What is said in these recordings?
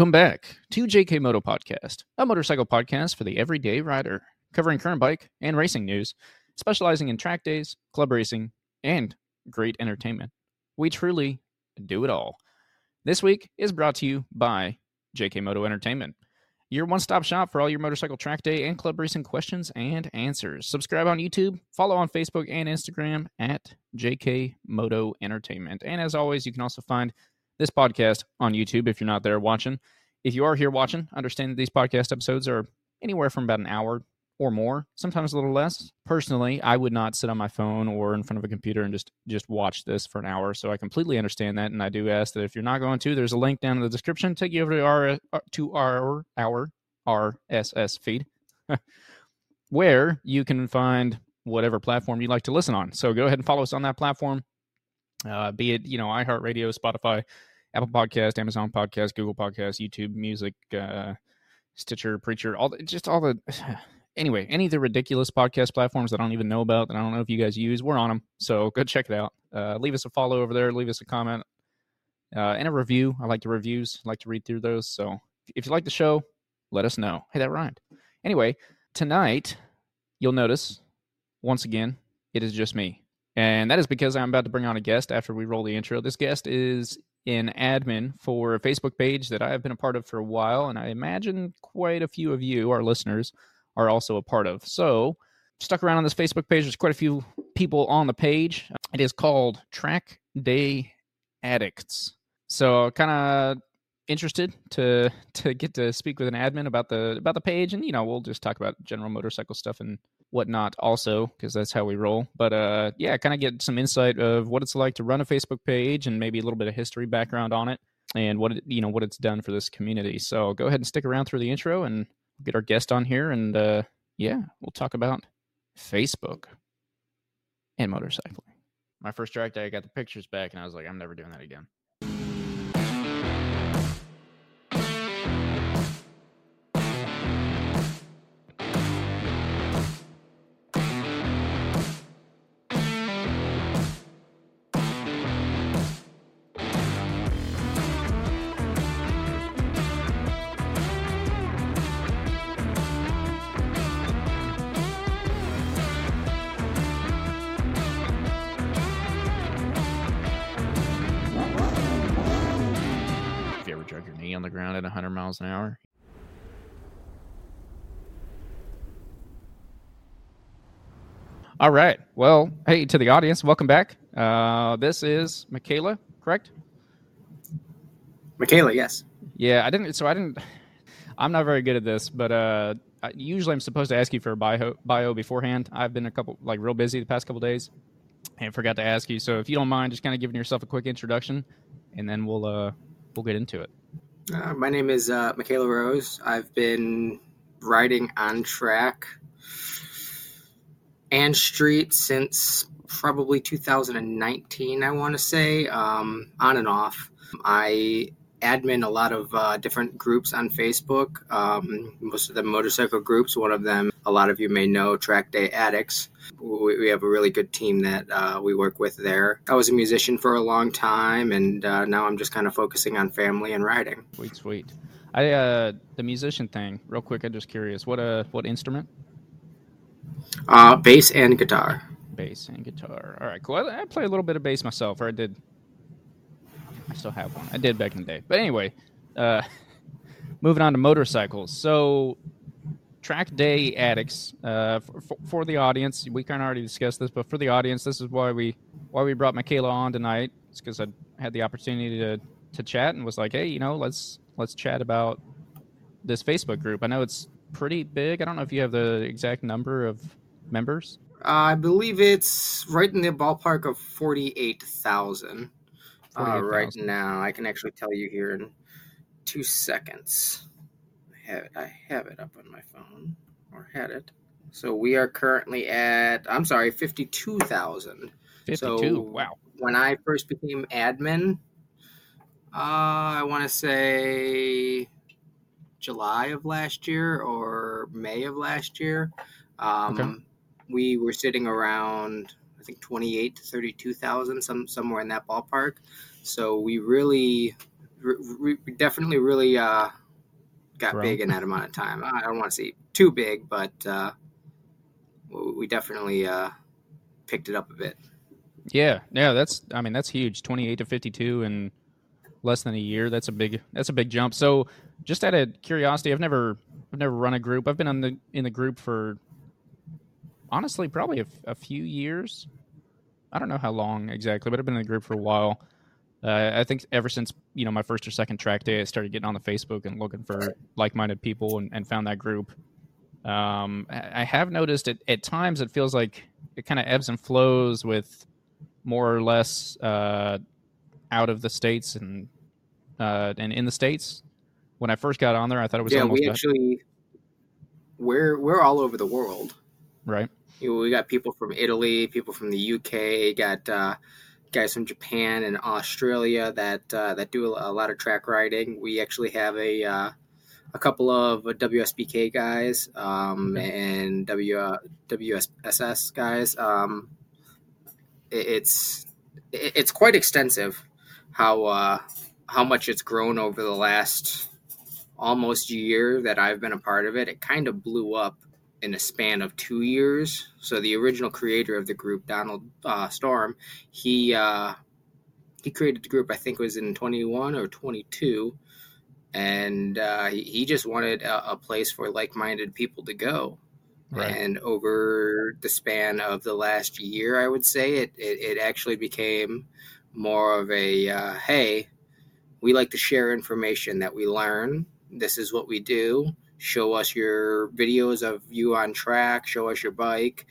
Welcome back to JK Moto Podcast, a motorcycle podcast for the everyday rider, covering current bike and racing news, specializing in track days, club racing, and great entertainment. We truly do it all. This week is brought to you by JK Moto Entertainment, your one-stop shop for all your motorcycle track day and club racing questions and answers. Subscribe on YouTube, follow on Facebook and Instagram at JK Moto Entertainment. And as always, you can also find this podcast on YouTube if you're not there watching. If you are here watching, understand that these podcast episodes are anywhere from about an hour or more, sometimes a little less. Personally, I would not sit on my phone or in front of a computer and just watch this for an hour, so I completely understand that, and I do ask that if you're not going to, there's a link down in the description, take you over to our RSS feed, where you can find whatever platform you'd like to listen on. So go ahead and follow us on that platform, be it, iHeartRadio, Spotify, Apple Podcast, Amazon Podcast, Google Podcast, YouTube Music, Stitcher, Preacher, anyway, any of the ridiculous podcast platforms that I don't even know about, that I don't know if you guys use, we're on them. So go check it out. Leave us a follow over there. Leave us a comment and a review. I like the reviews. I like to read through those. So if you like the show, let us know. Hey, that rhymed. Anyway, tonight, you'll notice, once again, it is just me. And that is because I'm about to bring on a guest after we roll the intro. This guest is an admin for a Facebook page that I have been a part of for a while, and I imagine quite a few of you, our listeners, are also a part of. So, stuck around on this Facebook page. There's quite a few people on the page. It is called Track Day Addicts. So, kind of interested to get to speak with an admin about the page, and we'll just talk about general motorcycle stuff and whatnot also, because that's how we roll. But kind of get some insight of what it's like to run a Facebook page and maybe a little bit of history background on it and what it's done for this community. So go ahead and stick around through the intro and get our guest on here, and we'll talk about Facebook and motorcycling. My first track day, I got the pictures back, and I was like, I'm never doing that again. Drug your knee on the ground at 100 miles an hour. All right. Well, hey, to the audience, welcome back. This is Michaela, correct? Michaela, yes. Yeah, I'm not very good at this, but usually I'm supposed to ask you for a bio beforehand. I've been real busy the past couple days and forgot to ask you. So if you don't mind, just kind of giving yourself a quick introduction, and then we'll get into it. My name is Michaela Rose. I've been riding on track and street since probably 2019, I want to say, on and off. I admin a lot of different groups on Facebook, most of them motorcycle groups. One of them, a lot of you may know, Track Day Addicts. We have a really good team that we work with there. I was a musician for a long time, and now I'm just kind of focusing on family and riding. Sweet. The musician thing, real quick, I'm just curious. What instrument? Bass and guitar. Bass and guitar. All right, cool. I play a little bit of bass myself, or I did. I still have one. I did back in the day. But anyway, moving on to motorcycles. So, Track Day Addicts. For the audience, we kind of already discussed this, but for the audience, this is why we brought Michaela on tonight. It's because I had the opportunity to chat and was like, hey, let's chat about this Facebook group. I know it's pretty big. I don't know if you have the exact number of members. I believe it's right in the ballpark of 48,000 right now. I can actually tell you here in 2 seconds. I have it up on my phone, or had it. So we are currently at, 52,000. 52, so wow. When I first became admin, I want to say July of last year or May of last year. Okay. We were sitting around, I think, 28 to 32,000, somewhere in that ballpark. So we really we definitely really got Grown. big in that amount of time. I don't want to say too big, but we definitely picked it up a bit. Yeah, that's huge. 28 to 52 in less than a year. That's a big jump. So, just out of curiosity, I've never run a group. I've been in the group for honestly probably a few years. I don't know how long exactly, but I've been in the group for a while. I think ever since my first or second track day, I started getting on the Facebook and looking for like-minded people and found that group. I have noticed at times it feels like it kind of ebbs and flows with more or less out of the states and in the states. When I first got on there, I thought it was Yeah, almost we actually we're all over the world. right. We got people from Italy, people from the UK, got guys from Japan and Australia that do a lot of track riding. We actually have a couple of WSBK guys Okay. and WSS guys. It's it's quite extensive how much it's grown over the last almost year that I've been a part of it. It kind of blew up in a span of 2 years. So the original creator of the group, Donald Storm, he he created the group. I think it was in 21 or 22, and he just wanted a place for like-minded people to go. Right. And over the span of the last year, I would say it actually became more of a hey, we like to share information that we learn. This is what we do. Show us your videos of you on track. Show us your bike.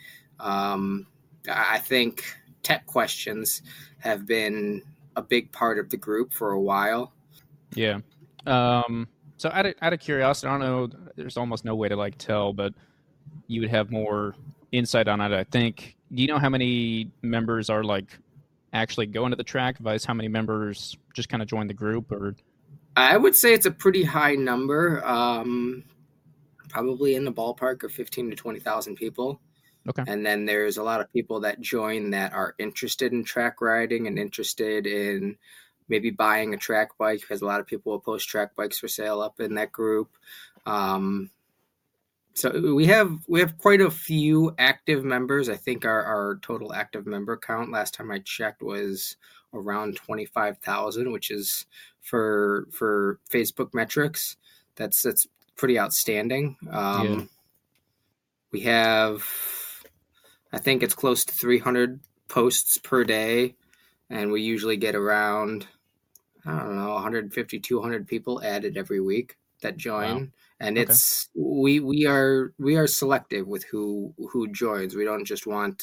I think tech questions have been a big part of the group for a while. Yeah. Um, so out of curiosity, I don't know. There's almost no way to like tell, but you would have more insight on it. I think. Do you know how many members are like actually going to the track? Vice, how many members just kind of join the group? Or I would say it's a pretty high number, probably in the ballpark of 15 to 20,000 people. okay, And then there's a lot of people that join that are interested in track riding and interested in maybe buying a track bike, because a lot of people will post track bikes for sale up in that group. Um, so we have quite a few active members. I think our total active member count last time I checked was around 25,000, which is for Facebook metrics. That's pretty outstanding. yeah, We have, I think it's close to 300 posts per day, and we usually get around, I don't know, 150, 200 people added every week that wow, join. And okay, it's we are selective with who joins. We don't just want,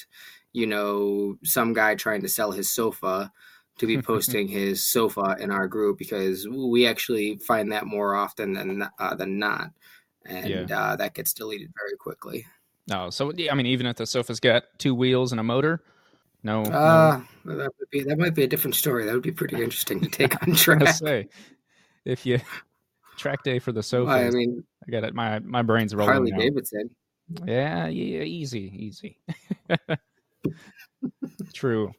some guy trying to sell his sofa to be posting his sofa in our group, because we actually find that more often than not, yeah. and that gets deleted very quickly. No, so yeah, I mean, even if the sofa's got two wheels and a motor, no. That might be a different story. That would be pretty interesting to take on Gonna track. say if you track day for the I sofas, mean, I got it. My brain's rolling Harley now. Davidson. Yeah, yeah, easy. True.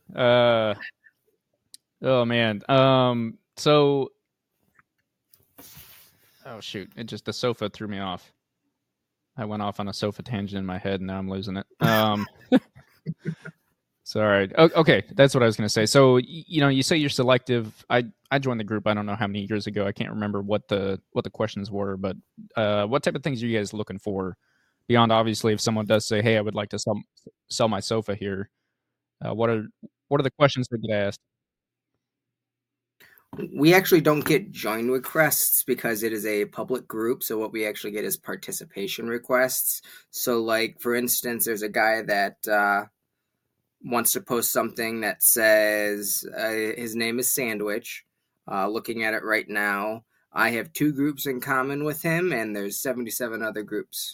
Oh man. So, oh shoot, the sofa threw me off. I went off on a sofa tangent in my head, and now I'm losing it. Sorry. Okay, that's what I was gonna say. So, you say you're selective. I joined the group. I don't know how many years ago. I can't remember what the questions were, but what type of things are you guys looking for beyond obviously if someone does say, "Hey, I would like to sell my sofa here." What are the questions that get asked? We actually don't get join requests because it is a public group. So what we actually get is participation requests. So, like for instance, there's a guy that wants to post something that says his name is Sandwich. Looking at it right now, I have two groups in common with him, and there's 77 other groups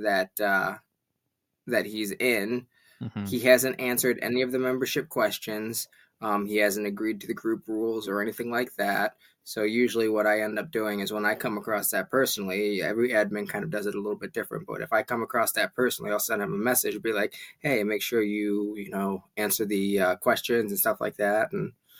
that he's in. Hmm. He hasn't answered any of the membership questions. He hasn't agreed to the group rules or anything like that. So usually what I end up doing is when I come across that personally, every admin kind of does it a little bit different. But if I come across that personally, I'll send him a message, be like, "Hey, make sure you answer the questions and stuff like that." And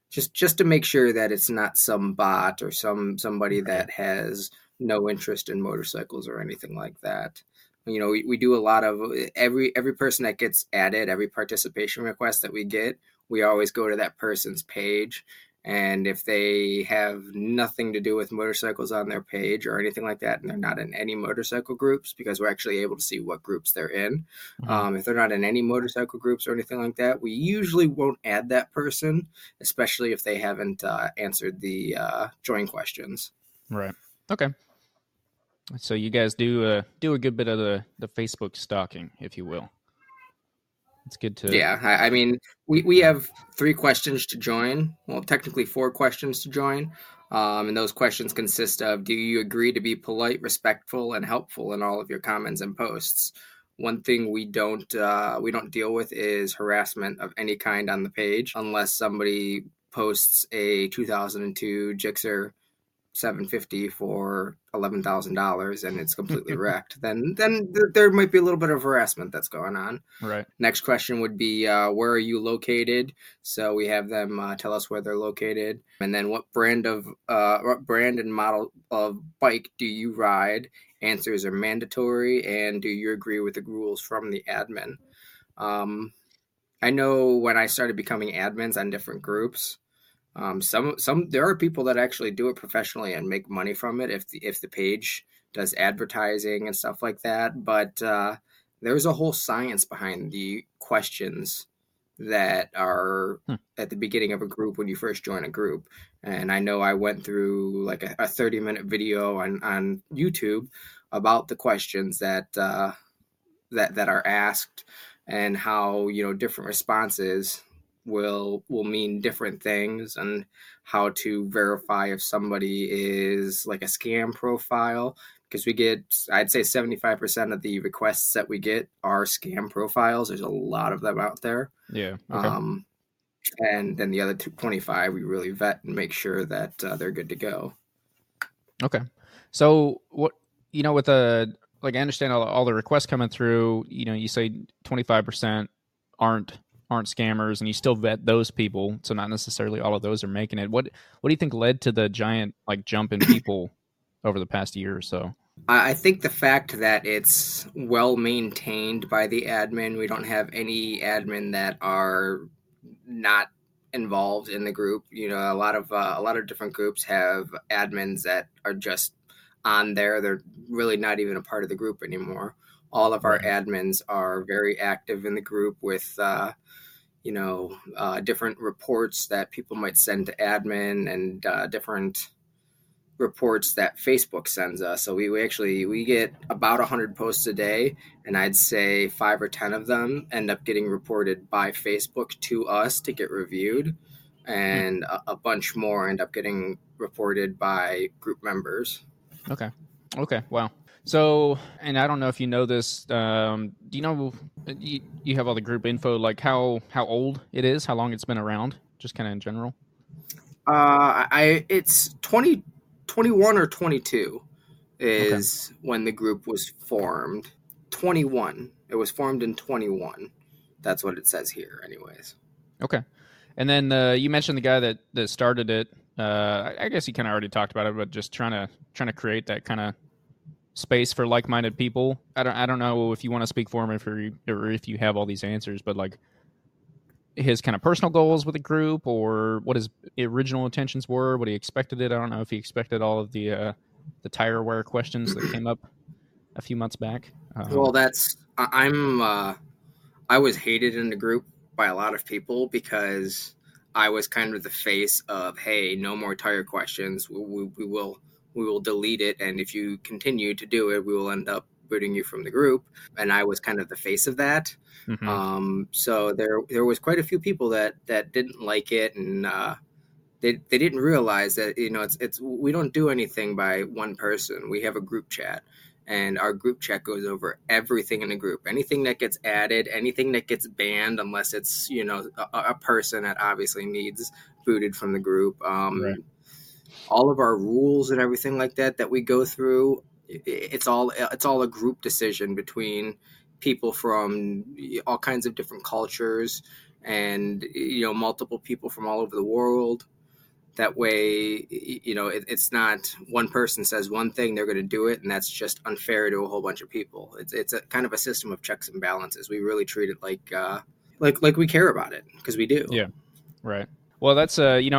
just to make sure that it's not some bot or somebody Right. that has no interest in motorcycles or anything like that. We do a lot of every person that gets added, every participation request that we get, we always go to that person's page. And if they have nothing to do with motorcycles on their page or anything like that, and they're not in any motorcycle groups, because we're actually able to see what groups they're in. Mhm. If they're not in any motorcycle groups or anything like that, we usually won't add that person, especially if they haven't answered the join questions. Right. Okay. So you guys do a good bit of the Facebook stalking, if you will. It's good to. Yeah, I mean, we have 3 questions to join. Well, technically 4 questions to join. And those questions consist of: do you agree to be polite, respectful, and helpful in all of your comments and posts? One thing we don't deal with is harassment of any kind on the page, unless somebody posts a 2002 Gixxer 750 for $11,000 and it's completely wrecked. Then there might be a little bit of harassment that's going on. Right. Next question would be, where are you located? So we have them tell us where they're located, and then what brand and model of bike do you ride? Answers are mandatory, and do you agree with the rules from the admin? Um, I know when I started becoming admins on different groups, some there are people that actually do it professionally and make money from it if the page does advertising and stuff like that. But there's a whole science behind the questions that are Hmm. at the beginning of a group when you first join a group. And I know I went through like a 30-minute video on YouTube about the questions that are asked, and how different responses will mean different things, and how to verify if somebody is like a scam profile, because we get, I'd say, 75% of the requests that we get are scam profiles. There's a lot of them out there. Yeah. Okay. um, and then the other 25 we really vet and make sure that they're good to go. Okay. So what with the like I understand all the requests coming through. You say 25% aren't aren't scammers, and you still vet those people. So not necessarily all of those are making it. What do you think led to the giant like jump in people over the past year or so? I think the fact that it's well maintained by the admin, we don't have any admin that are not involved in the group. A lot of different groups have admins that are just on there. They're really not even a part of the group anymore. All of our Right. admins are very active in the group with different reports that people might send to admin, and different reports that Facebook sends us. So we get about 100 posts a day, and I'd say 5 or 10 of them end up getting reported by Facebook to us to get reviewed, Hmm. and a bunch more end up getting reported by group members. Okay. Okay. Wow. So, and I don't know if you know this. Do you know you have all the group info, like how old it is, how long it's been around, just kind of in general? I It's 2021 or 22 Okay. is when the group was formed. 21. It was formed in 21. That's what it says here, anyways. Okay. And then you mentioned the guy that started it. I guess you kind of already talked about it, but just trying to create that kind of space for like-minded people. I don't know if you want to speak for him, or if you have all these answers, but like his kind of personal goals with the group, or what his original intentions were, what he expected it. I don't know if he expected all of the tire wear questions that came up a few months back. Well, I was hated in the group by a lot of people because I was kind of the face of, hey, no more tire questions. We will delete it, and if you continue to do it, we will end up booting you from the group. And I was kind of the face of that. Hmm. So there was quite a few people that didn't like it, and they didn't realize that it's we don't do anything by one person. We have a group chat, and our group chat goes over everything in the group. Anything that gets added, anything that gets banned, unless it's a person that obviously needs booted from the group. Right. All of our rules and everything like that we go through, it's all a group decision between people from all kinds of different cultures, and multiple people from all over the world. That way, it's not one person says one thing, they're going to do it, and that's just unfair to a whole bunch of people. It's a kind of a system of checks and balances. We really treat it like we care about it, because we do. Yeah, right. Well, that's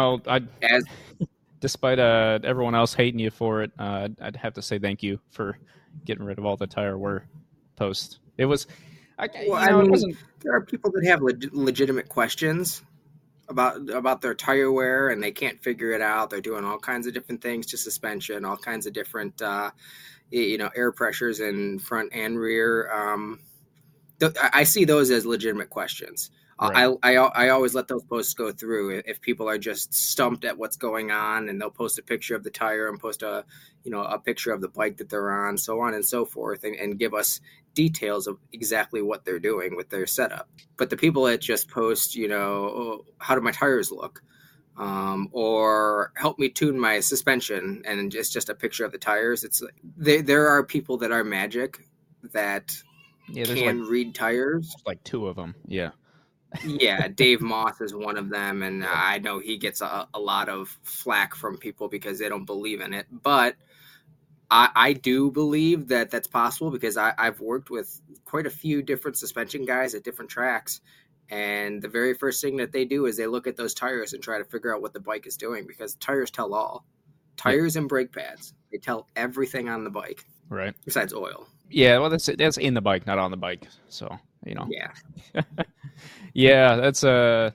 despite everyone else hating you for it, I'd have to say thank you for getting rid of all the tire wear posts. It was, it wasn't. There are people that have legitimate questions about their tire wear, and they can't figure it out. They're doing all kinds of different things to suspension, all kinds of different air pressures in front and rear. I see those as legitimate questions. Right. I always let those posts go through if people are just stumped at what's going on, and they'll post a picture of the tire and post a picture of the bike that they're on, so on and so forth, and give us details of exactly what they're doing with their setup. But the people that just post, how do my tires look? Or help me tune my suspension, and it's just a picture of the tires. There are people that are magic that can read tires. Like two of them, yeah. Yeah, Dave Moss is one of them, and I know he gets a lot of flack from people because they don't believe in it. But I do believe that that's possible, because I've worked with quite a few different suspension guys at different tracks, and the very first thing that they do is they look at those tires and try to figure out what the bike is doing, because tires tell all. Tires and brake pads, they tell everything on the bike, right? Besides oil. Yeah, well, that's in the bike, not on the bike. So Yeah. Yeah, that's I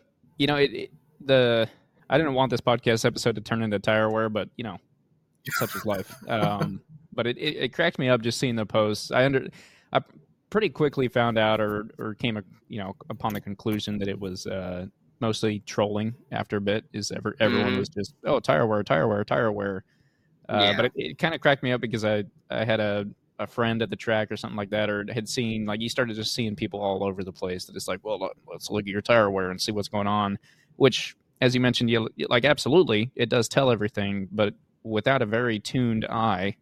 didn't want this podcast episode to turn into tire wear, but such is life. But it cracked me up just seeing the posts. I pretty quickly found out or came upon the conclusion that it was mostly trolling after a bit. Everyone was just tire wear. Yeah. But it kind of cracked me up because I had a friend at the track or something like that, or had seen, like, you started just seeing people all over the place that it's like, well, let's look at your tire wear and see what's going on, which, as you mentioned, absolutely, it does tell everything, but without a very tuned eye,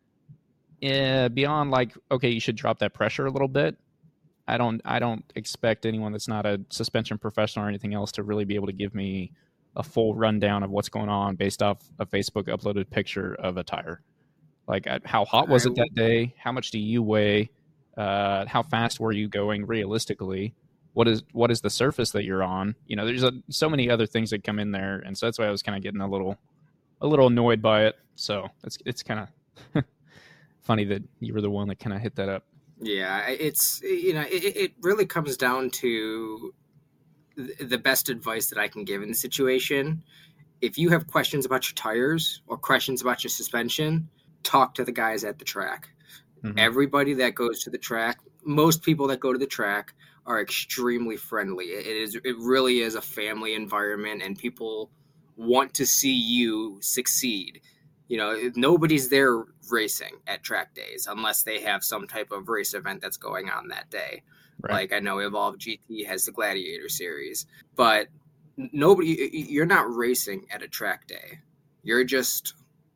beyond like, okay, you should drop that pressure a little bit. I don't expect anyone that's not a suspension professional or anything else to really be able to give me a full rundown of what's going on based off a Facebook uploaded picture of a tire. Like, how hot was it that day? How much do you weigh? How fast were you going realistically? What is the surface that you're on? There's so many other things that come in there, and so that's why I was kind of getting a little annoyed by it. So it's kind of funny that you were the one that kind of hit that up. Yeah, it's it really comes down to the best advice that I can give in the situation. If you have questions about your tires or questions about your suspension, talk to the guys at the track. Mm-hmm. Everybody that goes to the track, most people that go to the track are extremely friendly. It really is a family environment, and people want to see you succeed. Nobody's there racing at track days unless they have some type of race event that's going on that day. Right. Like, I know Evolve GT has the Gladiator Series, but you're not racing at a track day. You're just,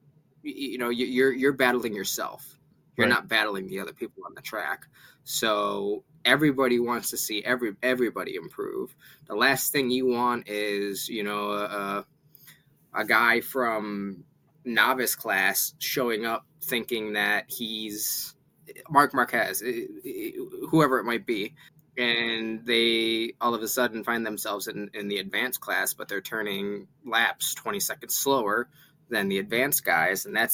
you're battling yourself. You're not battling the other people on the track. So everybody wants to see everybody improve. The last thing you want is, a guy from novice class showing up thinking that he's Marc Marquez, whoever it might be, and they all of a sudden find themselves in the advanced class, but they're turning laps 20 seconds slower than the advanced guys, and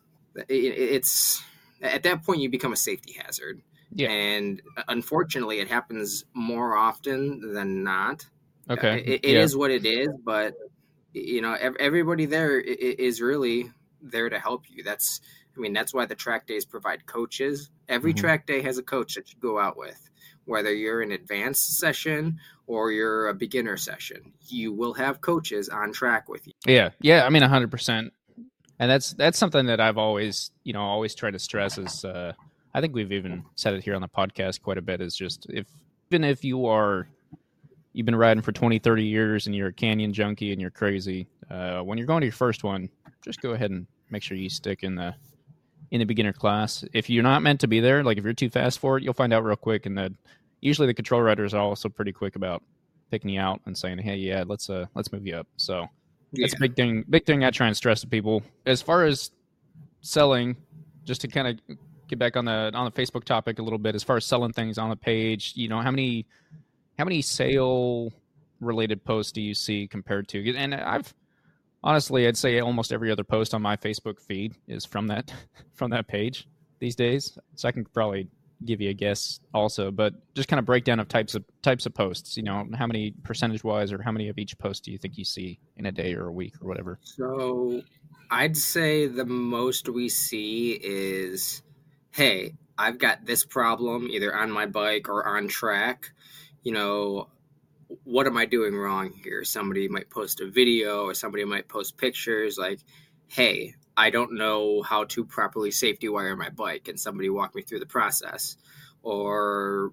it's at that point you become a safety hazard. Yeah. And unfortunately, it happens more often than not. Okay, it is what it is, but everybody there is really there to help you. That's why the track days provide coaches. Every track day has a coach that you go out with, whether you're an advanced session or you're a beginner session. You will have coaches on track with you. Yeah, 100%. And that's something that I've always tried to stress is, I think we've even said it here on the podcast quite a bit, is just even if you've been riding for 20, 30 years and you're a canyon junkie and you're crazy, when you're going to your first one, just go ahead and make sure you stick in the beginner class. If you're not meant to be there, like if you're too fast for it, you'll find out real quick. And usually the control riders are also pretty quick about picking you out and saying, "Hey, yeah, let's move you up." So that's Yeah. a big thing. Big thing I try and stress to people as far as selling. Just to kind of get back on the Facebook topic a little bit, as far as selling things on the page, how many sale related posts do you see compared to? And I've honestly, I'd say almost every other post on my Facebook feed is from that from that page these days. So I can probably give you a guess also, but just kind of breakdown of types of posts. How many percentage wise, or how many of each post do you think you see in a day or a week or whatever? So I'd say the most we see is, hey, I've got this problem either on my bike or on track. You know, what am I doing wrong here? Somebody might post a video or somebody might post pictures like, hey, I don't know how to properly safety wire my bike. Can somebody walk me through the process? Or,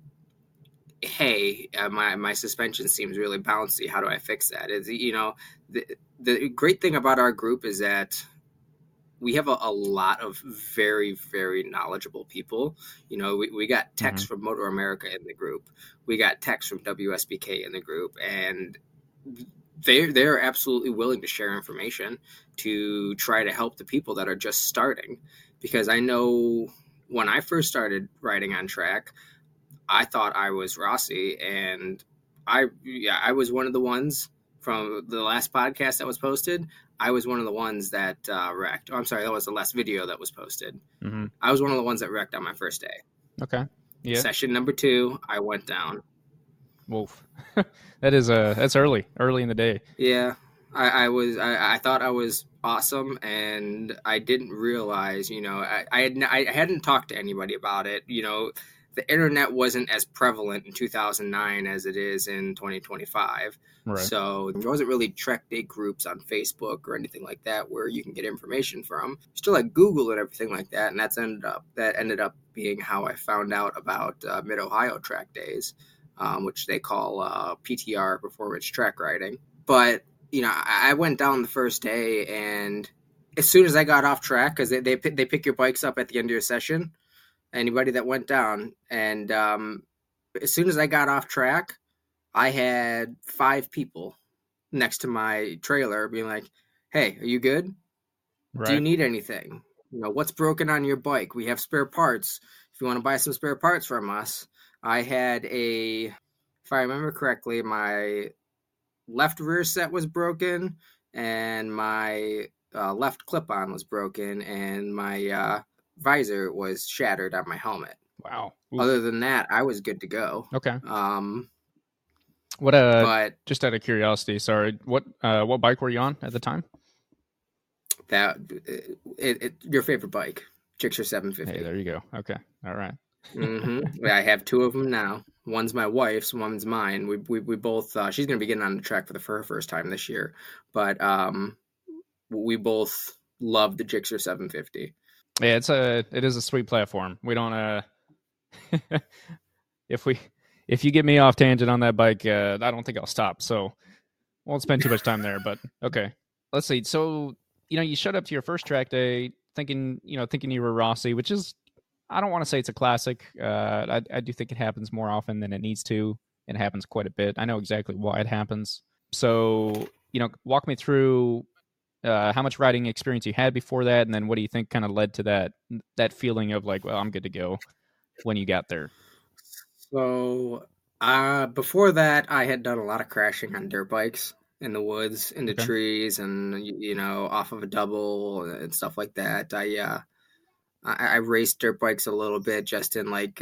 hey, my suspension seems really bouncy. How do I fix that? The great thing about our group is that we have a lot of very, very knowledgeable people. We got techs Mm-hmm. from Motor America in the group. We got techs from WSBK in the group, and they're absolutely willing to share information to try to help the people that are just starting. Because I know when I first started riding on track, I thought I was Rossi, and I was one of the ones from the last podcast that was posted. I was one of the ones that wrecked. Oh, I'm sorry, that was the last video that was posted. Mm-hmm. I was one of the ones that wrecked on my first day. Okay. Yeah. Session number 2, I went down. Wolf. That's early in the day. Yeah, I thought I was awesome, and I didn't realize, I hadn't talked to anybody about it. The internet wasn't as prevalent in 2009 as it is in 2025. Right. So there wasn't really track day groups on Facebook or anything like that where you can get information from. Still like Google and everything like that, and that ended up being how I found out about Mid Ohio track days, which they call PTR, performance track riding. But I went down the first day, and as soon as I got off track, because they pick your bikes up at the end of your session, anybody that went down, and as soon as I got off track, I had 5 people next to my trailer being like, "Hey, are you good? Do you Right. need anything? What's broken on your bike? We have spare parts. If you want to buy some spare parts from us." I had if I remember correctly, my left rear set was broken, and my left clip-on was broken, and my visor was shattered on my helmet. Wow. Oof. Other than that, I was good to go. Okay. Um, What but just out of curiosity, sorry, what bike were you on at the time? that your favorite bike, Gixxer Hey, 750. there you go. Okay. All right. I have 2 of them now. One's my wife's, one's mine. We both. She's going to be getting on the track for her first time this year, but we both love the Gixxer 750. Yeah, it is a sweet platform. We don't if we if you get me off tangent on that bike, I don't think I'll stop. So won't spend too much time there. But okay, let's see. So you showed up to your first track day thinking you were Rossi, which is, I don't want to say it's a classic. I do think it happens more often than it needs to. It happens quite a bit. I know exactly why it happens. So walk me through how much riding experience you had before that, and then what do you think kind of led to that feeling of like, well, I'm good to go when you got there. So before that, I had done a lot of crashing on dirt bikes in the woods, into Okay. trees, and off of a double and stuff like that. I raced dirt bikes a little bit, just in like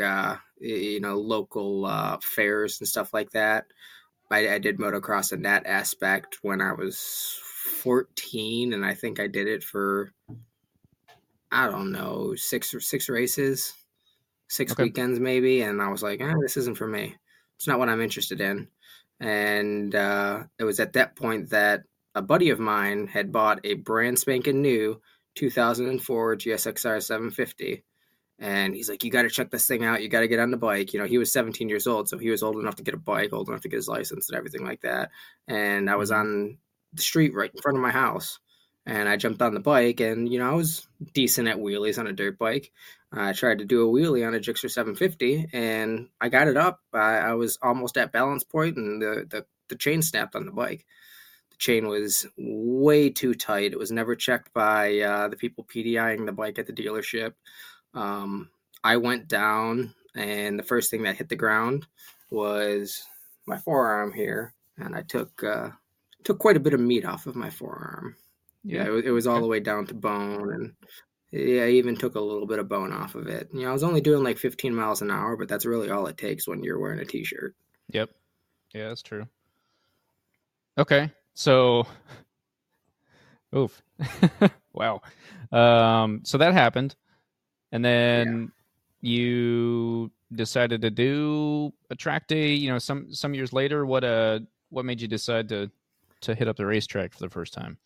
local fairs and stuff like that. I did motocross in that aspect when I was 14, and I think I did it for, I don't know, six races, 6 Okay. weekends maybe, and I was like, this isn't for me. It's not what I'm interested in. And it was at that point that a buddy of mine had bought a brand spanking new 2004 GSXR 750. And he's like, you got to check this thing out. You got to get on the bike. He was 17 years old, so he was old enough to get a bike, old enough to get his license and everything like that. And I was Mm-hmm. on the street right in front of my house. And I jumped on the bike, and, I was decent at wheelies on a dirt bike. I tried to do a wheelie on a Gixxer 750, and I got it up. I was almost at balance point, and the the chain snapped on the bike. The chain was way too tight. It was never checked by the people PDIing the bike at the dealership. I went down, and the first thing that hit the ground was my forearm here, and I took quite a bit of meat off of my forearm. Yeah, it was all the way down to bone, and I even took a little bit of bone off of it. I was only doing like 15 miles an hour, but that's really all it takes when you're wearing a t-shirt. Yep. Yeah, that's true. Okay, so, oof, wow. So that happened, and then you decided to do a track day. Some years later. What made you decide to hit up the racetrack for the first time?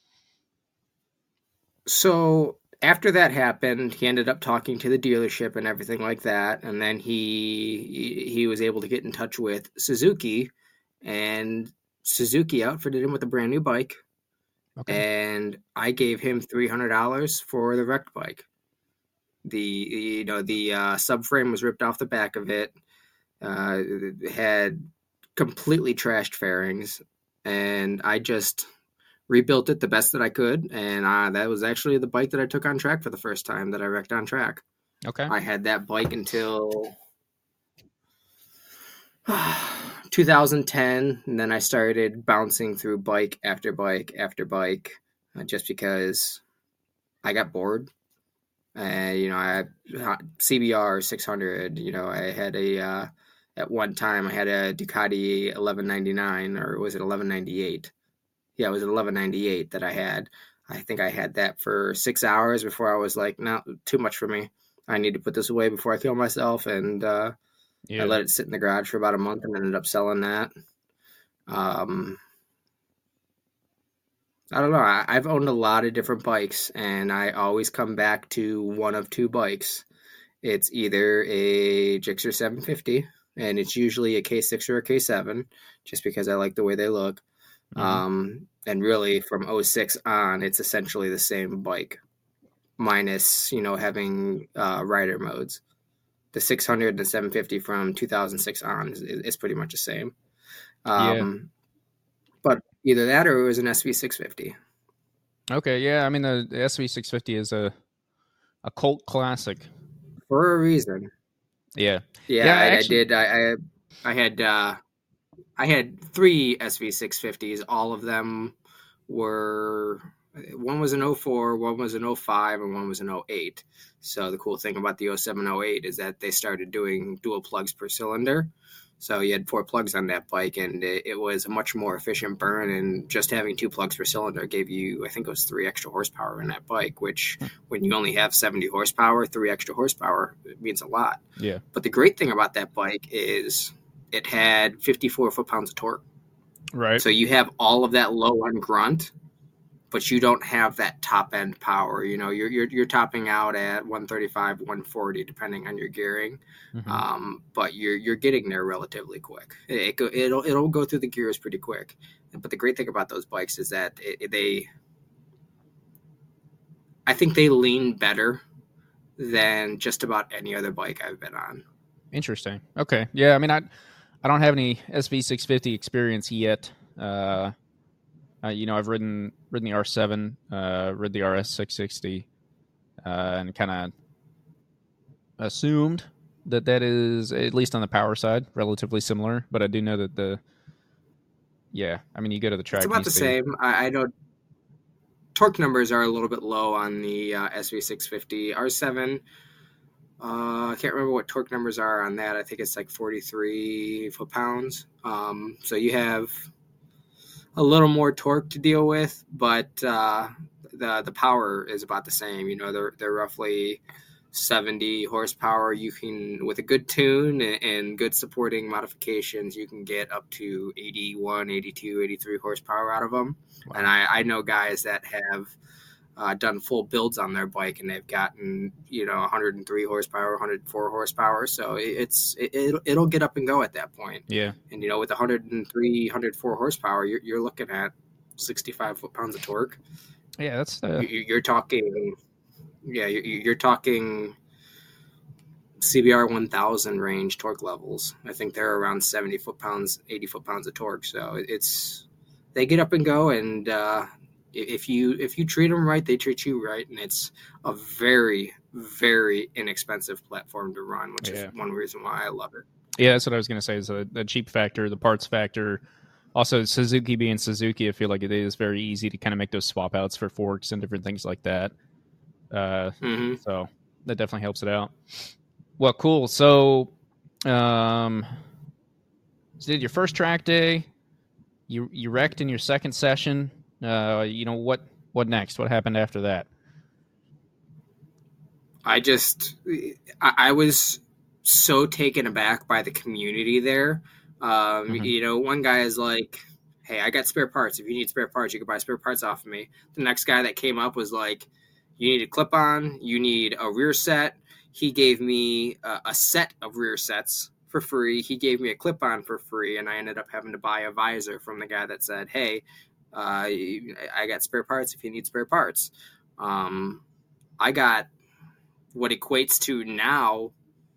So after that happened, he ended up talking to the dealership and everything like that, and then he was able to get in touch with Suzuki, and Suzuki outfitted him with a brand new bike. And I gave him $300 for the wrecked bike. The subframe was ripped off the back of it. It had completely trashed fairings, and I just rebuilt it the best that I could. And that was actually the bike that I took on track for the first time that I wrecked on track. Okay. I had that bike until 2010, and then I started bouncing through bike after bike after bike, just because I got bored. And I had CBR 600. I had at one time I had a Ducati 1199, or was it 1198? Yeah, it was an 1198 that I had. I think I had that for 6 hours before I was like, no, too much for me. I need to put this away before I kill myself. And I let it sit in the garage for about a month and ended up selling that. I don't know. I've owned a lot of different bikes, and I always come back to one of two bikes. It's either a Gixxer 750, and it's usually a K6 or a K7, just because I like the way they look. Mm-hmm. And really, from 06 on, it's essentially the same bike, minus having rider modes. The 600 and the 750 from 2006 on is pretty much the same. But either that or it was an SV650. Okay, yeah. I mean, the SV650 is a cult classic for a reason. Yeah. I did. I had 3 SV650s. All of them were, one was an 04, one was an 05, and one was an 08. So the cool thing about the 07, 08 is that they started doing dual plugs per cylinder. So you had 4 plugs on that bike, and it was a much more efficient burn. And just having 2 plugs per cylinder gave you, I think it was 3 extra horsepower in that bike, which when you only have 70 horsepower, 3 extra horsepower, it means a lot. Yeah. But the great thing about that bike is it had 54 foot-pounds of torque. Right. So you have all of that low-end grunt, but you don't have that top-end power. You're topping out at 135, 140, depending on your gearing. Mm-hmm. But you're getting there relatively quick. It'll go through the gears pretty quick. But the great thing about those bikes is that I think they lean better than just about any other bike I've been on. Interesting. Okay. Yeah. I mean, I don't have any SV650 experience yet. I've ridden the R7, rid the RS660, and kind of assumed that is, at least on the power side, relatively similar. But I do know that you go to the track. It's about the same. I know torque numbers are a little bit low on the SV650. R7, I can't remember what torque numbers are on that. I think it's like 43 foot-pounds. So you have a little more torque to deal with, but the power is about the same. They're roughly 70 horsepower. You can, with a good tune and good supporting modifications, you can get up to 81, 82, 83 horsepower out of them. Wow. And I know guys that have done full builds on their bike, and they've gotten 103 horsepower, 104 horsepower. So it'll get up and go at that point. Yeah. And with 103, 104 horsepower, you're looking at 65 foot-pounds of torque. Yeah, that's you're talking. Yeah, you're talking CBR 1000 range torque levels. I think they're around 70 foot-pounds, 80 foot-pounds of torque. So they get up and go, and if you treat them right, they treat you right, and it's a very, very inexpensive platform to run, which is one reason why I love it. Yeah, that's what I was going to say, is the cheap factor, the parts factor. Also, Suzuki being Suzuki, I feel like it is very easy to kind of make those swap outs for forks and different things like that. So that definitely helps it out. Well, cool. So did your first track day, you wrecked in your second session. What next? What happened after that? I was so taken aback by the community there. One guy is like, "Hey, I got spare parts. If you need spare parts, you can buy spare parts off of me." The next guy that came up was like, "You need a clip-on. You need a rear set." He gave me a set of rear sets for free. He gave me a clip-on for free, and I ended up having to buy a visor from the guy that said, "Hey, I got spare parts if you need spare parts." I got what equates to now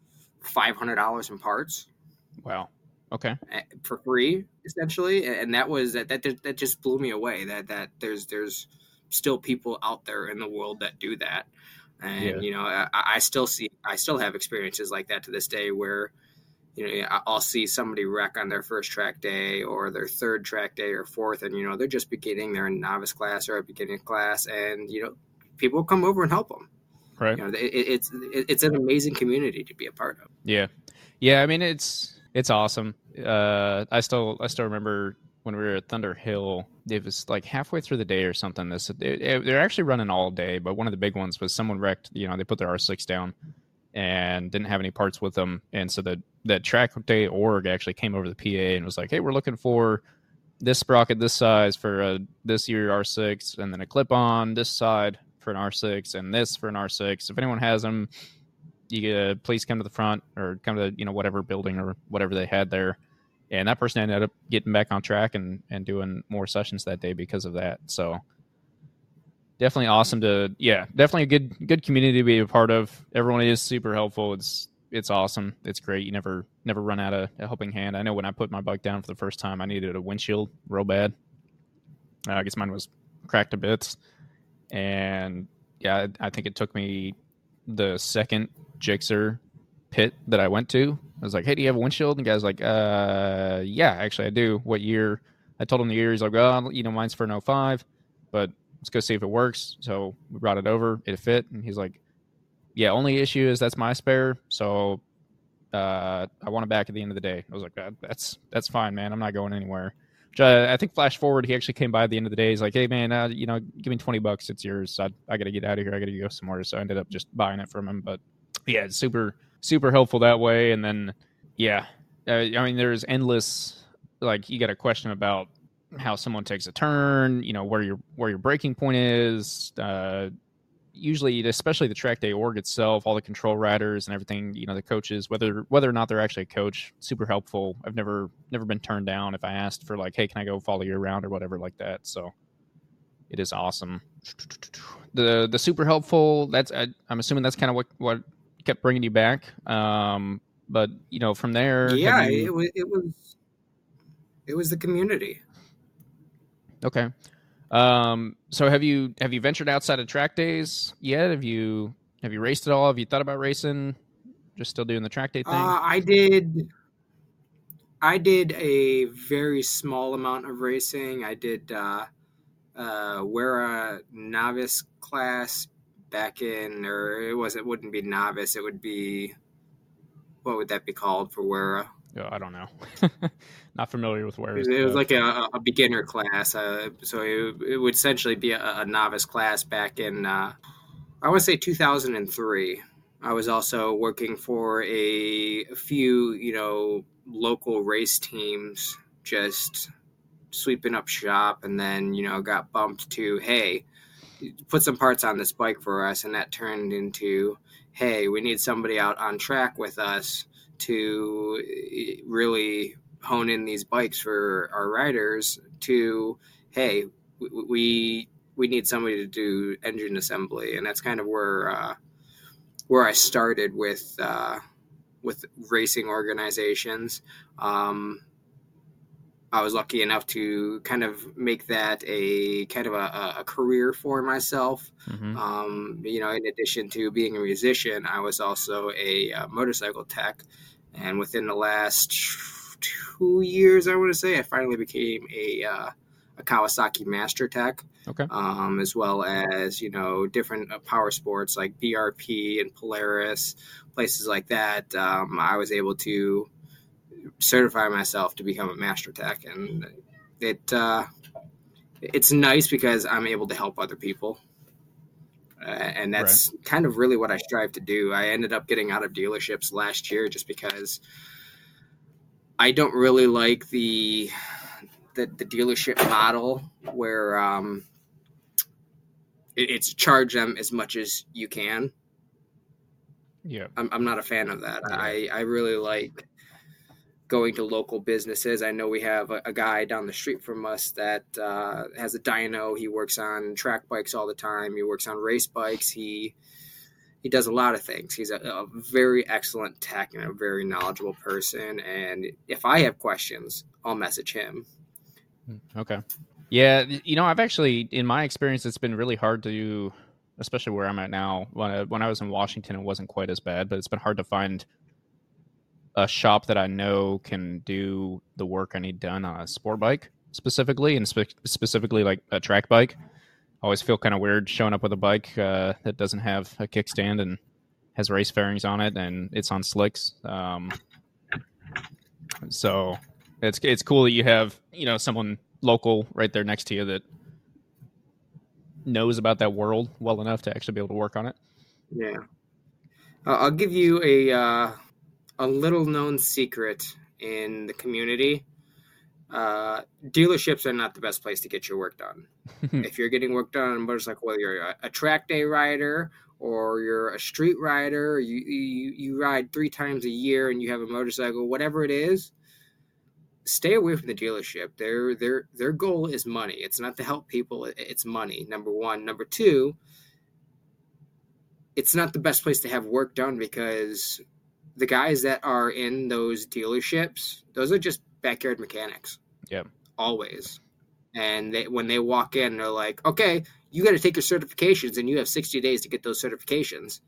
$500 in parts. Wow. Okay. For free, essentially, and that just blew me away. That there's still people out there in the world that do that, and I still have experiences like that to this day where I'll see somebody wreck on their first track day or their third track day or fourth, and they're just beginning, they're in novice class or a beginning class, and people come over and help them. Right. It's an amazing community to be a part of. Yeah. I mean, it's awesome. I still remember when we were at Thunder Hill. It was like halfway through the day or something. They're actually running all day, but one of the big ones was someone wrecked. They put their R6 down and didn't have any parts with them, and so the track day org actually came over to the PA and was like, "Hey, we're looking for this sprocket this size for this year R6, and then a clip on this side for an R6, and this for an R6. If anyone has them, you please come to the front or come to whatever building or whatever they had there." And that person ended up getting back on track and doing more sessions that day because of that. So definitely awesome definitely a good community to be a part of. Everyone is super helpful. It's awesome. It's great. You never run out of a helping hand. I know when I put my bike down for the first time, I needed a windshield real bad. I guess mine was cracked to bits. And yeah, I think it took me the second Gixxer pit that I went to. I was like, "Hey, do you have a windshield?" And the guy's like, yeah, actually I do. What year? I told him the year. He's like, "Well, mine's for an 05, but let's go see if it works." So we brought it over. It fit. And he's like, "Yeah, only issue is that's my spare. So I want it back at the end of the day." I was like, that's fine, man. I'm not going anywhere. Which I think flash forward, he actually came by at the end of the day. He's like, "Hey, man, give me $20. It's yours. I got to get out of here. I got to go somewhere." So I ended up just buying it from him. But yeah, it's super, super helpful that way. And then, yeah, I mean, there's endless, like, you got a question about how someone takes a turn, where your braking point is, usually, especially the track day org itself, all the control riders and everything, the coaches, whether or not they're actually a coach, super helpful. I've never been turned down if I asked for like, "Hey, can I go follow you around?" or whatever like that. So it is awesome. The super helpful. I'm assuming that's kind of what kept bringing you back. But from there, yeah, it was the community. Okay. So have you ventured outside of track days yet? Have you raced at all? Have you thought about racing? Just still doing the track day thing? I did a very small amount of racing. I did wear a novice class back in, or it wouldn't be novice. It would be, what would that be called for Wera? Oh, I don't know. Not familiar with Wera. It was like a beginner class. So it would essentially be a novice class back in, I want to say 2003. I was also working for a few, local race teams, just sweeping up shop, and then, got bumped to, "Hey, put some parts on this bike for us." And that turned into, "Hey, we need somebody out on track with us to really hone in these bikes for our riders," to, "Hey, we need somebody to do engine assembly." And that's kind of where I started with with racing organizations. I was lucky enough to kind of make that a kind of a career for myself. In addition to being a musician, I was also a motorcycle tech. And within the last 2 years, I want to say, I finally became a Kawasaki Master Tech. Okay. As well as, different power sports like BRP and Polaris, places like that. I was able to certify myself to become a Master Tech, and it's nice because I'm able to help other people. And that's kind of really what I strive to do. I ended up getting out of dealerships last year just because I don't really like the dealership model where it's charge them as much as you can. Yeah, I'm not a fan of that. Yeah. I really like going to local businesses. I know we have a guy down the street from us that has a dyno. He works on track bikes all the time. He works on race bikes. He does a lot of things. He's a very excellent tech and a very knowledgeable person. And if I have questions, I'll message him. Okay. Yeah, I've actually, in my experience, it's been really hard to, especially where I'm at now. When I was in Washington, it wasn't quite as bad, but it's been hard to find a shop that I know can do the work I need done on a sport bike specifically, and specifically like a track bike. I always feel kind of weird showing up with a bike that doesn't have a kickstand and has race fairings on it, and it's on slicks. So it's cool that you have someone local right there next to you that knows about that world well enough to actually be able to work on it. Yeah, I'll give you a little known secret in the community. Dealerships are not the best place to get your work done. If you're getting work done on a motorcycle, whether you're a track day rider or you're a street rider, you ride 3 times a year and you have a motorcycle, whatever it is, stay away from the dealership. Their goal is money. It's not to help people. It's money. Number one. Number two, it's not the best place to have work done because the guys that are in those dealerships, those are just backyard mechanics. Yeah. Always. And when they walk in, they're like, okay, you got to take your certifications and you have 60 days to get those certifications.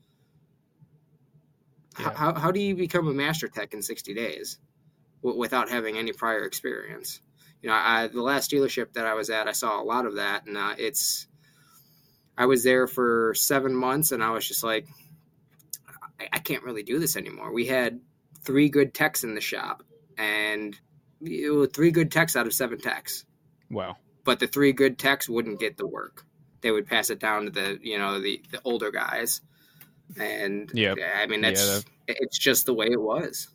Yeah. How do you become a master tech in 60 days without having any prior experience? The last dealership that I was at, I saw a lot of that. And I was there for 7 months and I was just like, I can't really do this anymore. We had 3 good techs in the shop and it was 3 good techs out of 7 techs. Wow. But the 3 good techs wouldn't get the work. They would pass it down to the older guys. And I mean, it's just the way it was.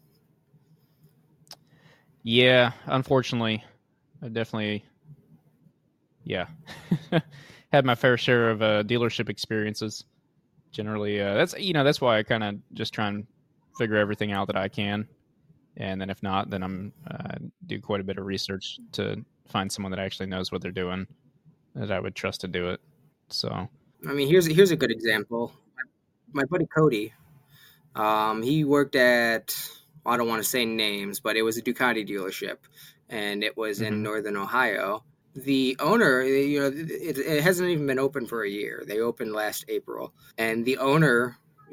Yeah, unfortunately, I definitely, had my fair share of dealership experiences. Generally, that's why I kind of just try and figure everything out that I can, and then if not, then I'm do quite a bit of research to find someone that actually knows what they're doing that I would trust to do it. So, I mean, here's a good example. My buddy Cody, he worked at, I don't want to say names, but it was a Ducati dealership, and it was in Northern Ohio. The owner, it hasn't even been open for a year. They opened last April, and the owner,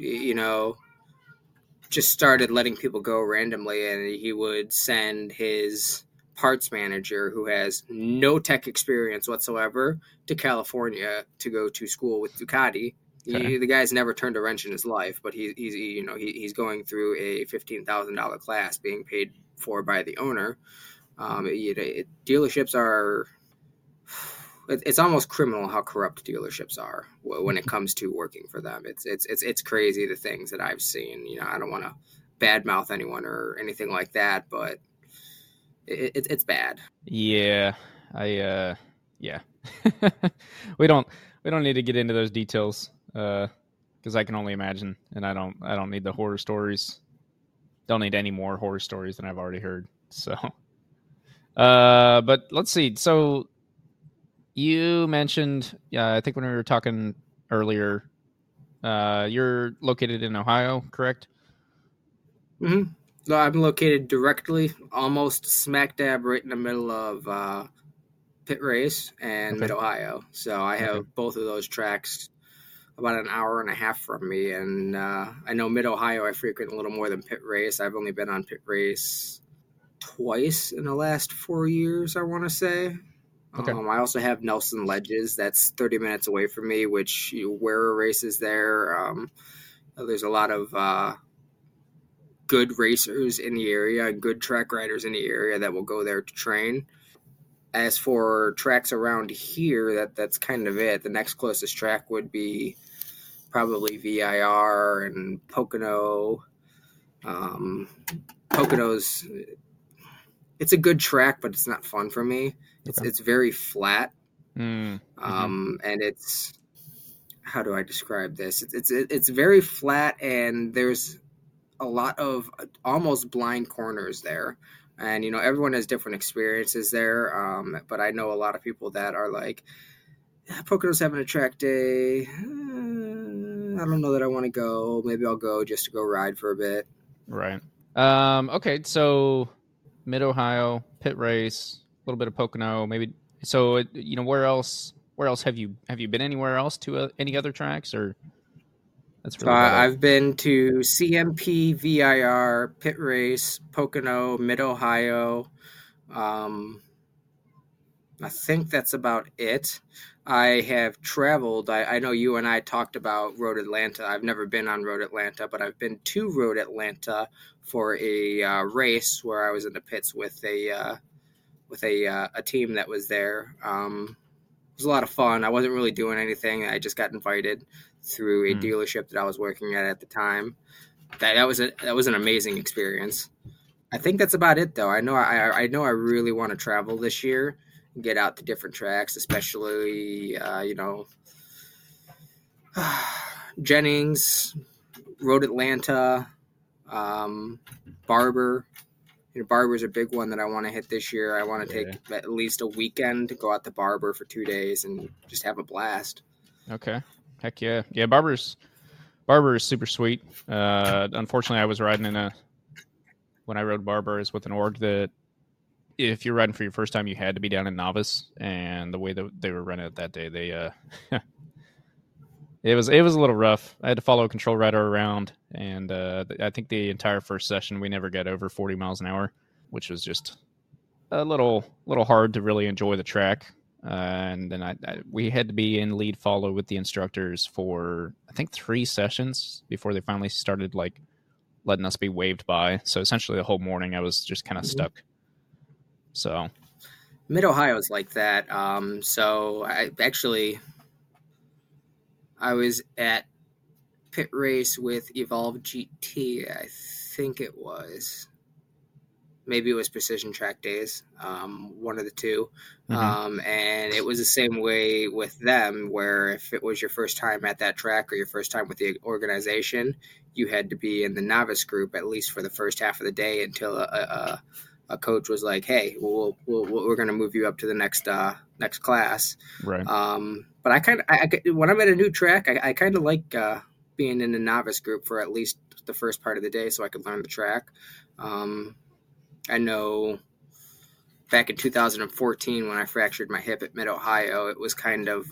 just started letting people go randomly, and he would send his parts manager, who has no tech experience whatsoever, to California to go to school with Ducati. Okay. The guy's never turned a wrench in his life, but he's going through a $15,000 class being paid for by the owner. Dealerships are. It's almost criminal how corrupt dealerships are when it comes to working for them. It's crazy the things that I've seen. I don't want to badmouth anyone or anything like that, but it's bad. Yeah, we don't need to get into those details because I can only imagine, and I don't need the horror stories. Don't need any more horror stories than I've already heard. So, but let's see. So you mentioned, I think when we were talking earlier, you're located in Ohio, correct? hmm So I'm located directly, almost smack dab, right in the middle of Pit Race and Okay. Mid Ohio. So I Okay. have both of those tracks about an hour and a half from me. And I know Mid Ohio I frequent a little more than Pit Race. I've only been on Pit Race twice in the last 4 years, I want to say. Okay. I also have Nelson Ledges. That's 30 minutes away from me, which where races there. There's a lot of good racers in the area and good track riders in the area that will go there to train. As for tracks around here, that's kind of it. The next closest track would be probably VIR and Pocono. Um, Pocono's it's a good track, but it's not fun for me. It's Okay. it's very flat, Mm-hmm. and it's how do I describe this? It's very flat, and there's a lot of almost blind corners there. And everyone has different experiences there. But I know a lot of people that are like, yeah, Pocono's having a track day. I don't know that I want to go. Maybe I'll go just to go ride for a bit. Right. Okay. So Mid Ohio, Pit Race, a little bit of Pocono, maybe. So where else? Where else have you been anywhere else to any other tracks, or that's So really about it? I've been to CMP, VIR, Pit Race, Pocono, Mid Ohio. Um, I think that's about it. I have traveled. I know you and I talked about Road Atlanta. I've never been on Road Atlanta, but I've been to Road Atlanta for a race where I was in the pits with a team that was there. It was a lot of fun. I wasn't really doing anything. I just got invited through a Mm. dealership that I was working at the time. That was an amazing experience. I think that's about it, though. I know I really want to travel this year, get out to different tracks, especially Jennings, Road Atlanta, um, Barber. Barber's a big one that I want to hit this year. I want to Yeah. take at least a weekend to go out to Barber for 2 days and just have a blast. Okay. Heck yeah. Yeah. Barber is super sweet. Unfortunately, I was riding in a when I rode Barber is with an org that if you're riding for your first time, you had to be down in novice, and the way that they were running it that day, they it was a little rough. I had to follow a control rider around, and I think the entire first session we never got over 40 miles an hour, which was just a little hard to really enjoy the track. And then we had to be in lead follow with the instructors for I think 3 sessions before they finally started like letting us be waved by. So essentially, the whole morning I was just kind of Mm-hmm. stuck. So Mid Ohio is like that. So I was at pit race with Evolve GT. I think it was. Maybe it was Precision Track Days, one of the two. hmm And it was the same way with them, where if it was your first time at that track or your first time with the organization, you had to be in the novice group at least for the first half of the day until a coach was like, "Hey, we're going to move you up to the next class." right, But when I'm at a new track, I kind of like being in the novice group for at least the first part of the day so I could learn the track. Um, I know back in 2014 when I fractured my hip at Mid Ohio, it was kind of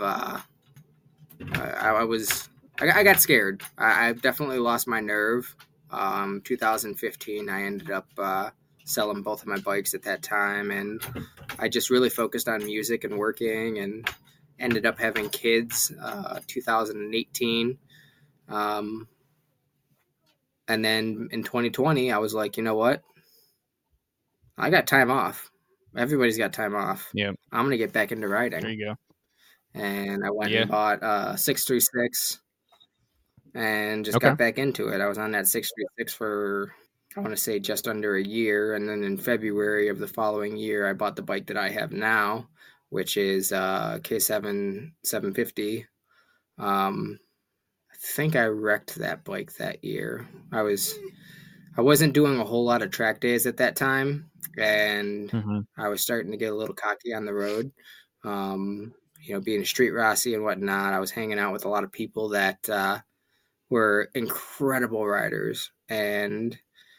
I got scared. I definitely lost my nerve. 2015, I ended up selling both of my bikes at that time, and I just really focused on music and working, and ended up having kids. 2018. Um, and then in 2020, I was like, you know what? I got time off. Everybody's got time off. yeah, I'm gonna get back into there riding, you go. and I went Yeah, and bought a 636 and just okay, got back into it. I was on that 636 for I want to say just under a year, and then in February of the following year, I bought the bike that I have now, which is K7 750. Um, I think I wrecked that bike that year. I wasn't doing a whole lot of track days at that time, and hmm I was starting to get a little cocky on the road. Being a street Rossi and whatnot, I was hanging out with a lot of people that were incredible riders, and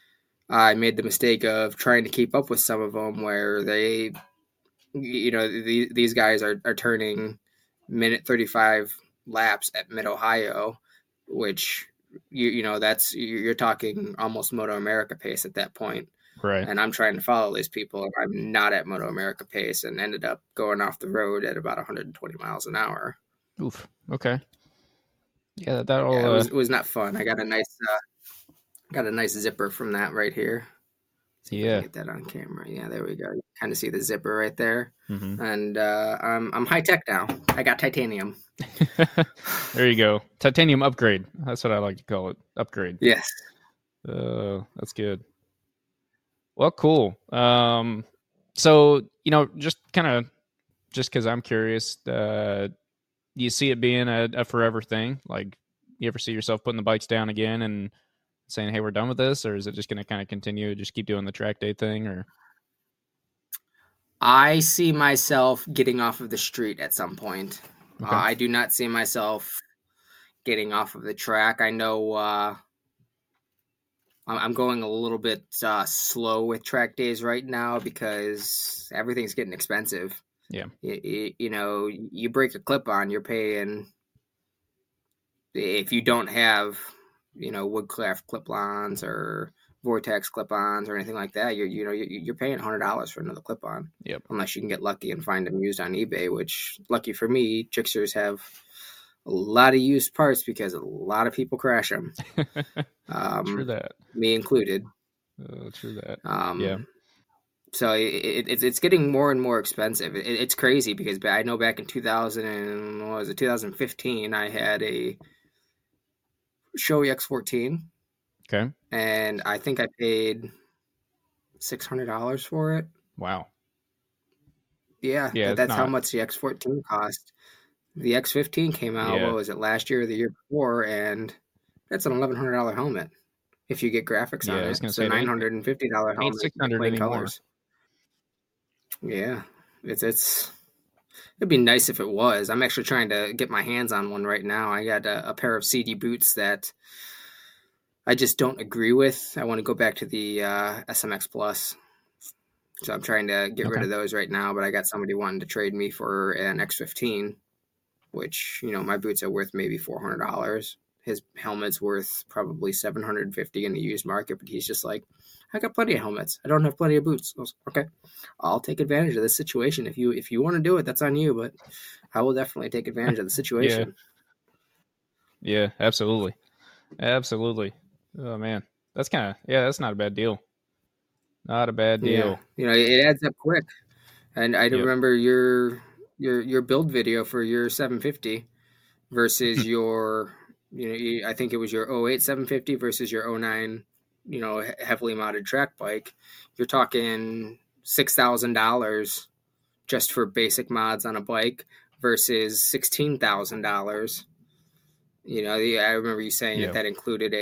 I made the mistake of trying to keep up with some of them where they, these guys are turning minute 35 laps at Mid Ohio, which that's you're talking almost Moto America pace at that point. Right. And I'm trying to follow these people, and I'm not at Moto America pace, and ended up going off the road at about 120 miles an hour. Oof. Okay. Yeah, Yeah, that'll. it was not fun. I got a nice zipper from that right here. See if I can Yeah. get that on camera. Yeah, there we go. You kind of see the zipper right there. Mm-hmm. And I'm high tech now. I got titanium. There you go. Titanium upgrade. That's what I like to call it. Upgrade. Yes. That's good. Well, cool. So just kind of just because I'm curious, you see it being a forever thing? Like, you ever see yourself putting the bikes down again and saying, "Hey, we're done with this," or is it just going to kind of continue, just keep doing the track day thing? Or I see myself getting off of the street at some point. okay, I do not see myself getting off of the track. I know I'm going a little bit slow with track days right now because everything's getting expensive. yeah, You break a clip on, you're paying. If you don't have, Woodcraft clip-ons or Vortex clip-ons or anything like that, you're paying $100 for another clip-on. yep, Unless you can get lucky and find them used on eBay, which, lucky for me, Gixxers have a lot of used parts because a lot of people crash them. true that. Me included. True that. Yeah. So it's getting more and more expensive. It's crazy because I know back in 2015, I had a Shoei X14. Okay. And I think I paid $600 for it. Wow. Yeah, that's how much the X14 cost. The X15 came out, what was it, last year or the year before, and that's an $1,100 helmet if you get graphics on it. I was going to It's say a $950 helmet. ain't 600 anymore. Colors. Yeah, it'd be nice if it was. I'm actually trying to get my hands on one right now. I got a pair of CD boots that I just don't agree with. I want to go back to the SMX Plus. So I'm trying to get rid of those right now, but I got somebody wanting to trade me for an X15, which, my boots are worth maybe $400. His helmet's worth probably $750 in the used market, but he's just like, I got plenty of helmets. I don't have plenty of boots. I was, okay, I'll take advantage of this situation. If you want to do it, that's on you, but I will definitely take advantage of the situation. Yeah, absolutely. Absolutely. Oh man, that's that's not a bad deal. Not a bad deal. Yeah. It adds up quick. And I remember your build video for your 750 versus your, I think it was your 08 750 versus your 09, heavily modded track bike. You're talking $6,000 just for basic mods on a bike versus $16,000. I remember you saying that included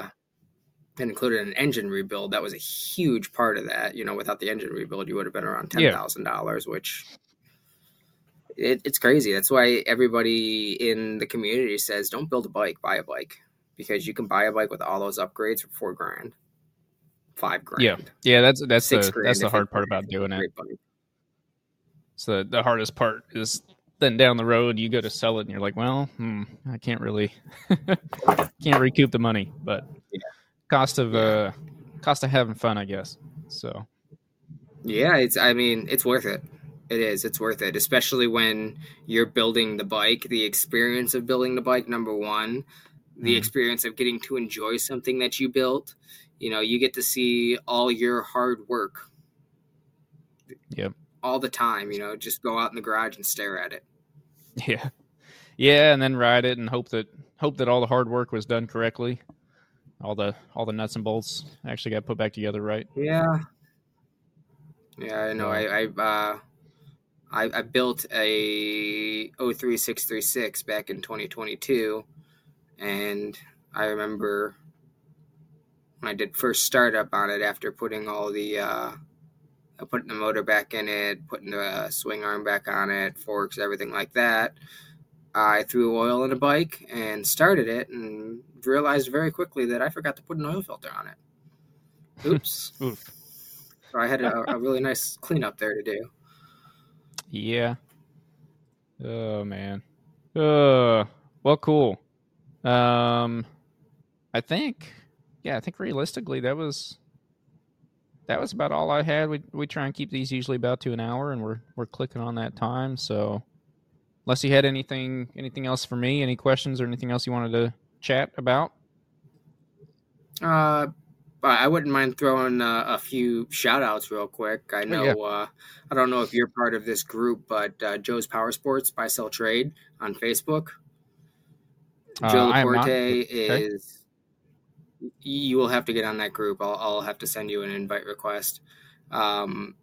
an engine rebuild. That was a huge part of that. Without the engine rebuild, you would have been around $10,000, which it's crazy. That's why everybody in the community says, don't build a bike, buy a bike, because you can buy a bike with all those upgrades for $4,000, $5,000. Yeah. That's the hard part about doing it. So the hardest part is then down the road you go to sell it and you're like, well, I can't really can't recoup the money, but cost of having fun, I guess. So yeah, it's worth it. It is. It's worth it, especially when you're building the bike. The experience of building the bike, number one, the experience of getting to enjoy something that you built. You get to see all your hard work. Yep. All the time. Just go out in the garage and stare at it. Yeah. Yeah, and then ride it and hope that all the hard work was done correctly. All the nuts and bolts actually got put back together right. Yeah. Yeah, I know. I built a 03636 back in 2022, and I remember when I did first startup on it after putting all the putting the motor back in it, putting the swing arm back on it, forks, everything like that. I threw oil in a bike and started it and realized very quickly that I forgot to put an oil filter on it. Oops. Oof. So I had a really nice cleanup there to do. Yeah. Oh man. Well, cool. Um, I think, yeah, I think realistically that was about all I had. We try and keep these usually about to an hour, and we're clicking on that time. So unless you had anything else for me, any questions or anything else you wanted to chat about? Uh, but I wouldn't mind throwing a few shout outs real quick. I Oh yeah. know, I don't know if you're part of this group, but Joe's Power Sports Buy Sell Trade on Facebook. Joe I am Laporte not, but okay. is, you will have to get on that group. I'll have to send you an invite request. Um,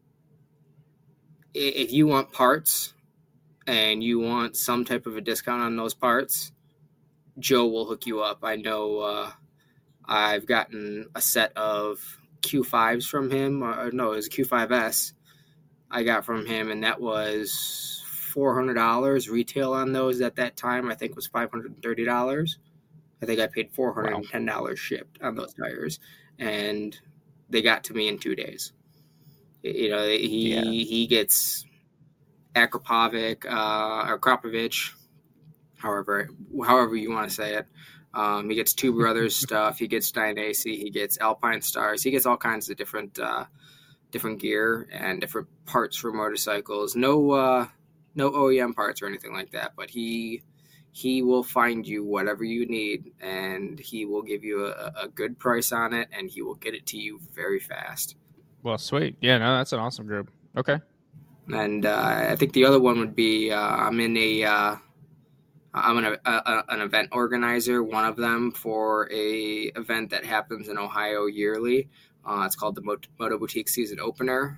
if you want parts and you want some type of a discount on those parts, Joe will hook you up. I know I've gotten a set of Q5s from him. No, it was a Q5S I got from him, and that was $400 retail on those at that time. I think was $530. I think I paid Wow. $410 shipped on those tires, and they got to me in 2 days. You know, Yeah. he gets Akrapovic or Kropovich, however you want to say it. He gets Two Brothers stuff. He gets Dynacy. He gets Alpine Stars. He gets all kinds of different gear and different parts for motorcycles. No OEM parts or anything like that, but he will find you whatever you need, and he will give you a good price on it, and he will get it to you very fast. Well, sweet. Yeah, no, that's an awesome group. Okay. And I think the other one would be I'm an event organizer, one of them, for a event that happens in Ohio yearly. It's called the Moto Boutique Season Opener.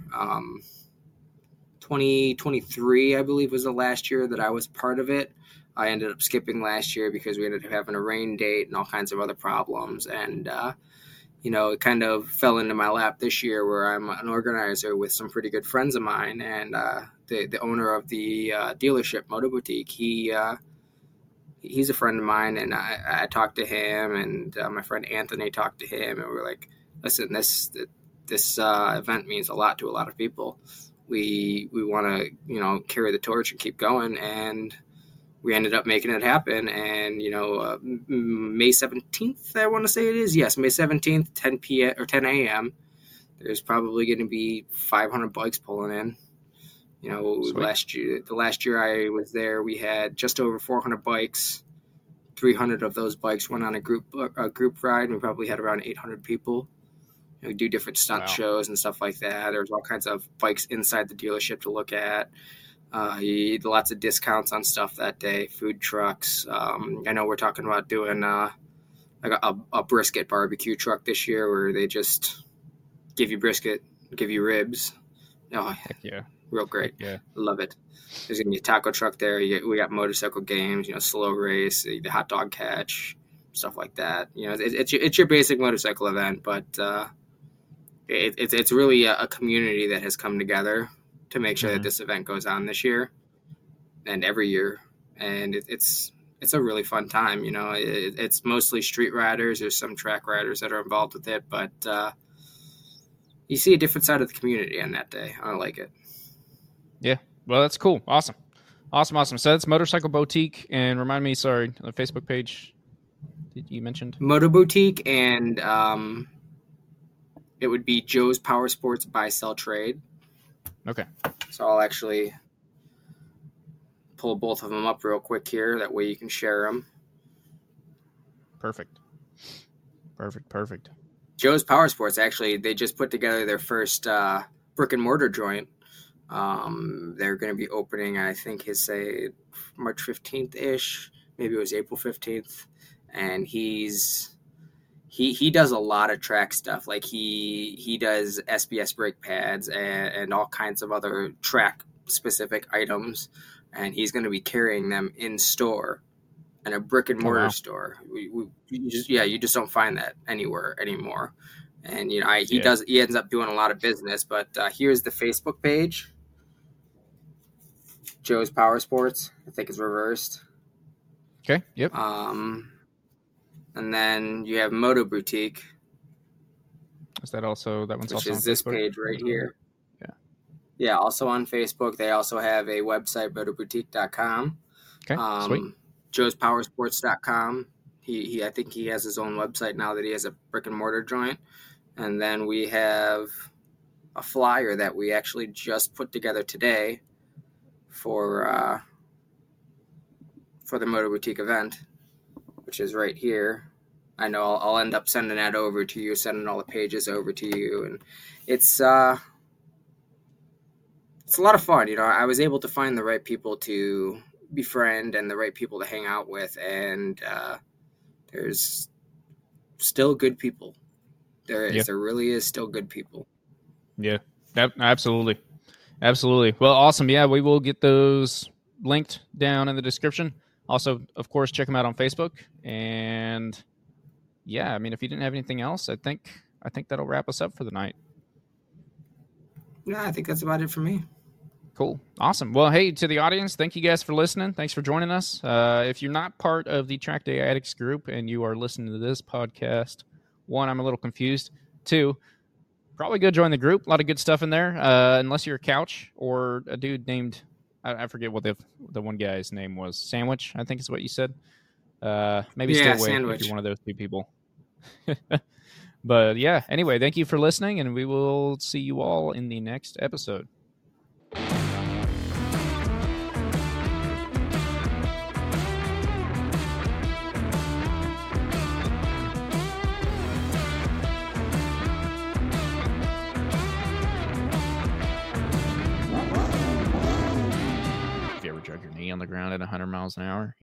2023, I believe, was the last year that I was part of it. I ended up skipping last year because we ended up having a rain date and all kinds of other problems. And, it kind of fell into my lap this year where I'm an organizer with some pretty good friends of mine. And the owner of the dealership, Moto Boutique, he's a friend of mine. And I talked to him, and my friend Anthony talked to him. And we're like, listen, this event means a lot to a lot of people. We want to carry the torch and keep going, and we ended up making it happen. And May 17th, I want to say it is, yes, May 17th, 10 p.m. or 10 a.m. There's probably going to be 500 bikes pulling in. Sweet. The last year I was there, we had just over 400 bikes. 300 of those bikes went on a group ride, and we probably had around 800 people. Do different stunt Wow. shows and stuff like that. There's all kinds of bikes inside the dealership to look at. Lots of discounts on stuff that day. Food trucks. I know we're talking about doing like a brisket barbecue truck this year, where they just give you brisket, give you ribs. Oh, Heck yeah. real Heck great. yeah. Love it. There's gonna be a taco truck there. We got motorcycle games. Slow race, the hot dog catch, stuff like that. It's your basic motorcycle event, but it's really a community that has come together to make sure that Hmm. this event goes on this year and every year, and it's a really fun time. It's mostly street riders. There's some track riders that are involved with it, but you see a different side of the community on that day. I like it. Yeah. Well, that's cool. Awesome. Awesome. Awesome. So that's Motorcycle Boutique. And remind me, sorry, the Facebook page that you mentioned. Moto Boutique, and it would be Joe's Power Sports Buy Sell Trade. Okay. So I'll actually pull both of them up real quick here. That way you can share them. Perfect. Perfect. Perfect. Joe's Power Sports, actually, they just put together their first brick and mortar joint. They're going to be opening, I think, say March 15th ish. Maybe it was April 15th. And he does a lot of track stuff. Like he does SBS brake pads and all kinds of other track specific items. And he's going to be carrying them in store, in a brick and Oh, mortar wow. store. You just don't find that anywhere anymore. And Yeah. he ends up doing a lot of business. But here's the Facebook page. Joe's Power Sports, I think, is reversed. Okay. Yep. And then you have Moto Boutique. Is that also, that one's which also is on this Facebook? page right here. Yeah. Yeah, also on Facebook. They also have a website, MotorBoutique.com. Okay, sweet. Joe'sPowersports.com. I think he has his own website now that he has a brick and mortar joint. And then we have a flyer that we actually just put together today for the Motor Boutique event, which is right here. I know I'll end up sending that over to you, sending all the pages over to you, and it's a lot of fun. I was able to find the right people to befriend and the right people to hang out with, and there's still good people. There really is still good people. Yeah, absolutely. Well, awesome. Yeah, we will get those linked down in the description. Also, of course, check them out on Facebook. And yeah, I mean, if you didn't have anything else, I think that'll wrap us up for the night. Yeah, I think that's about it for me. Cool. Awesome. Well, hey, to the audience, thank you guys for listening. Thanks for joining us. If you're not part of the Track Day Addicts group and you are listening to this podcast, one, I'm a little confused. Two, probably go join the group. A lot of good stuff in there, unless you're a couch or a dude named, I forget what the one guy's name was. Sandwich, I think is what you said. Maybe stay away Sandwich. if you're one of those two people. But yeah, anyway, thank you for listening, and we will see you all in the next episode. Jug your knee on the ground at 100 miles an hour?